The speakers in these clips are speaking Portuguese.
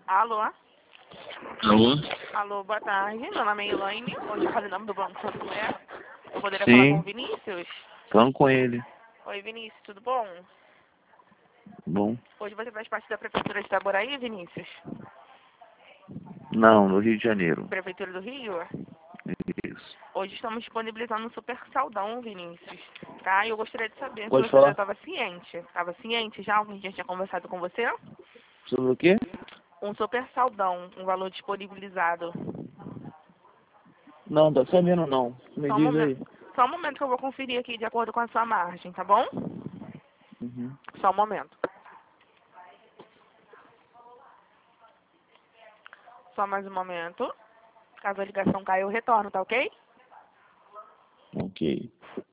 Alô? Alô? Alô, boa tarde. Meu nome é Elaine. Hoje eu falei o nome do Banco Santander. Eu poderia falar com o Sim, Vinícius? falando com ele. Oi, Vinícius, tudo bom? Bom, Hoje você faz parte da Prefeitura de Itaboraí, Vinícius? não, no Rio de Janeiro. Prefeitura do Rio? Isso. Hoje estamos disponibilizando um super saldão, Vinícius. Tá? E eu gostaria de saber se Pode você já falar estava ciente. Estava ciente já? Alguém já tinha conversado com você? sobre o quê? Um super saldão, um valor disponibilizado. Não, tá sabendo não. Me Só um diz aí. momento. Só um momento que eu vou conferir aqui de acordo com a sua margem, tá bom? Uhum. Só um momento. Só mais um momento. Caso a ligação caia, eu retorno, tá ok? Ok.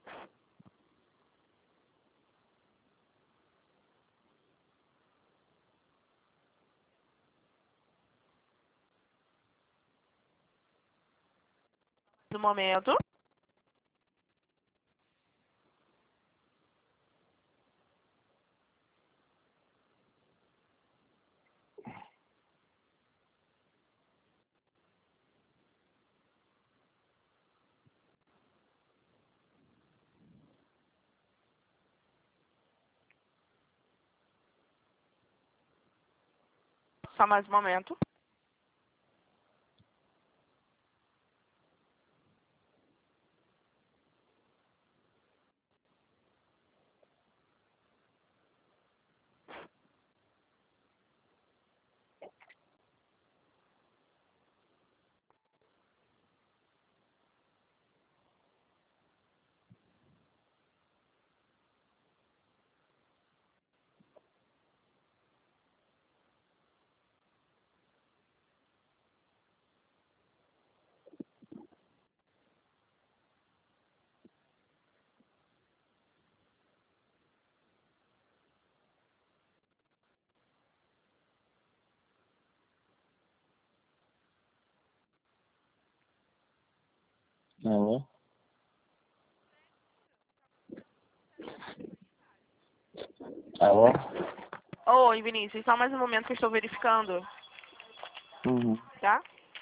No momento. Só mais um momento. Alô? Alô? Oi, Vinícius. Só mais um momento que eu estou verificando, Uhum. tá?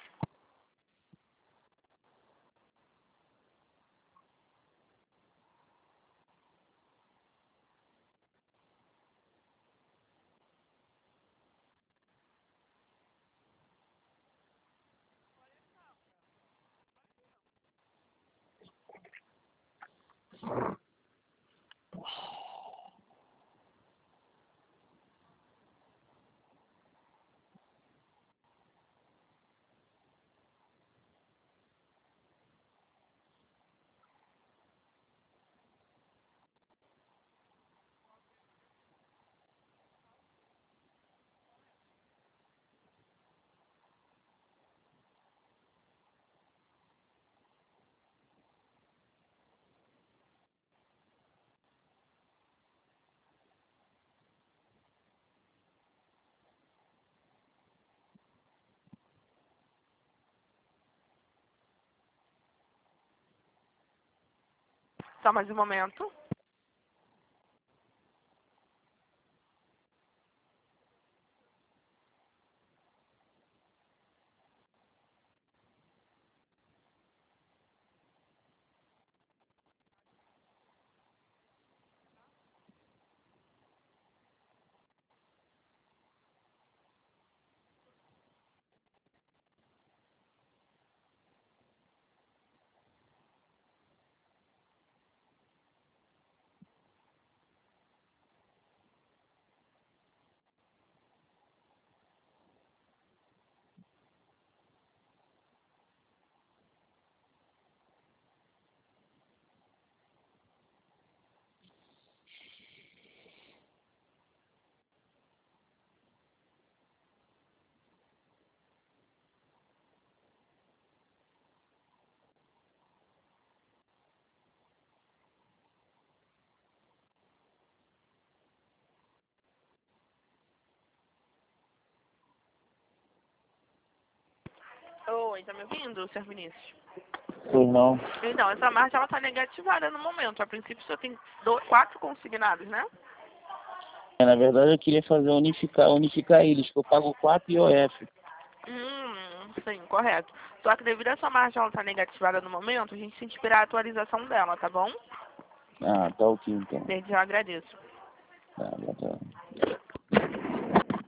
Só mais um momento. Oi, tá me ouvindo, Sr. Vinícius? Pois não. Então, essa margem ela tá negativada no momento. A princípio só tem 4 consignados, né? Na verdade eu queria fazer unificar eles, que eu pago 4 IOF. Sim, correto. Só que devido a sua margem ela tá negativada no momento, a gente tem que esperar a atualização dela, tá bom? Ah, tá ok então. Desde já agradeço. Tá, tá.